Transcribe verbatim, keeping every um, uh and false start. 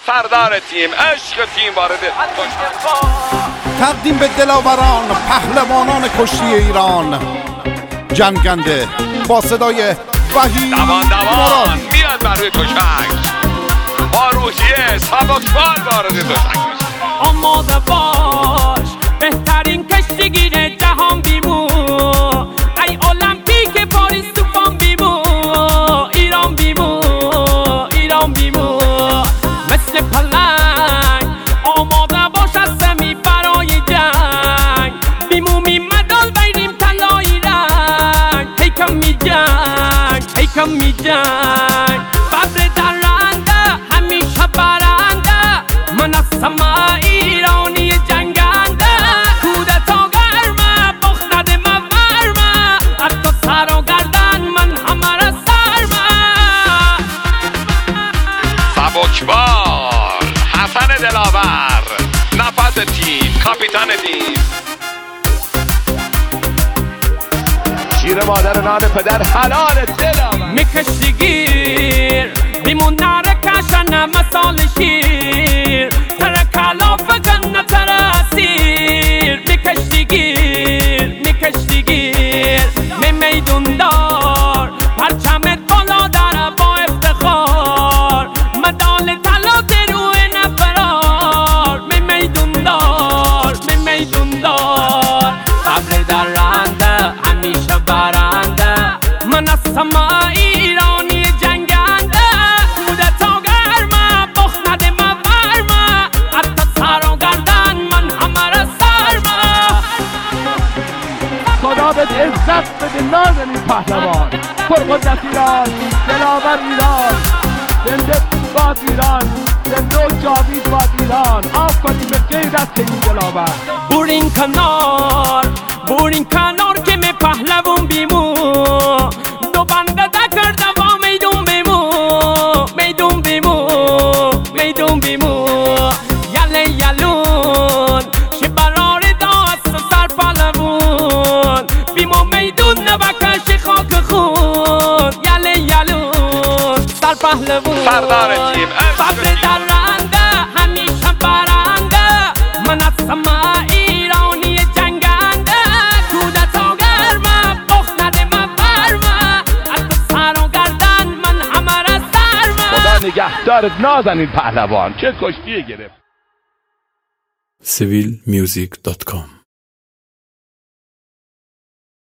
سردار تیم، عشق تیم وارد تقدیم به دلاوران پهلوانان کشتی ایران، جنگنده با صدای وحید دوان دوان میاد بر روی تشک، با روحیه سبکبال وارد تشک میشه. آماده باش بهترین کشتیگیر جهان بیمو، ای المپیک پاریس توفان بیمو، ایران بیمو، ایران بیمو، مثل پلنگ آماده باش از سمی برای جنگ، بیمو می مدال بیریم طلایی رنگ، پیکم می جنگ، پیکم می جنگ، ببر درنده همیشه برنده، من از سما ایرانی جنگنده، کودتا گرمه بخ نده من ورمه، حتی سر و گردن من همه را سرمه. سبکبال حسن دلاور، نفس تیم، کاپیتان تیم. شیر مادر نان پدر حلال دلاور، میکشتیگیر بیمون نره کشنه مثال شیر، تره کلاف گنه تره اسیر، میکشتیگیر میکشتیگیر می میدون دار، پرچمت بالا داره با افتخار، مدال طلا روی نفرار، می میدون دار می میدون دار، ببر درنده همیشه برنده، من از سما ایرانی جنگنده، کودتا گرمه بخ نده من ورمه، حتی سر و گردن من همه را سرمه. خدا بهت عزت بده نازنین پهلوان، پرقدرت ایران، دلاور ایران، زنده باد ایران، زنده و جاوید باد ایران، آفرین به غیرت این دلاور. بورین کنار بورین کنار که می پهلوان بیمو، دو بنده دا کرده و میدون بیمو، میدون بیمو، میدون بیمو، یله یلون شی برار داست سر پهلوان، بیمو میدون نبکش خاک خون، یله یلون سر پهلوان، سردار تیم، ببر درنده همیشه برنده، من از سما ایرانی جنگنده، کودتا گرمه بخ نده من ورمه، حتی سر و گردن من همه را سرمه. خدا نگهدارت نازنین پهلوان، چه کشتیه گرفت. سیویل میوزیک دات کام